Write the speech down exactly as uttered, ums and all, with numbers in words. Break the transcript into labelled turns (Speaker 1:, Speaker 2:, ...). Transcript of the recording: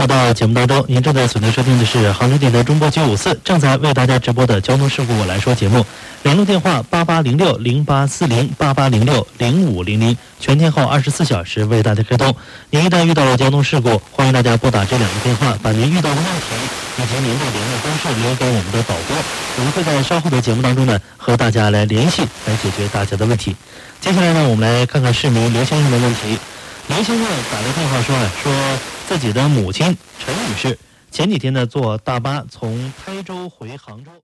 Speaker 1: 回到节目当中，您正在锁定收听的是杭州电台中波九五四正在为大家直播的交通事故我来说节目。联络电话八八零六零八四零八八零六零五零零，全天候二十四小时为大家开通。您一旦遇到了交通事故，欢迎大家拨打这两个电话，把您遇到的问题以及您的联络方式留给我们的导播，我们会在稍后的节目当中呢和大家来联系，来解决大家的问题。接下来呢，我们来看看市民刘先生的问题。刘先生打来电话说啊，说自己的母亲陈女士前几天呢坐大巴从台州回杭州。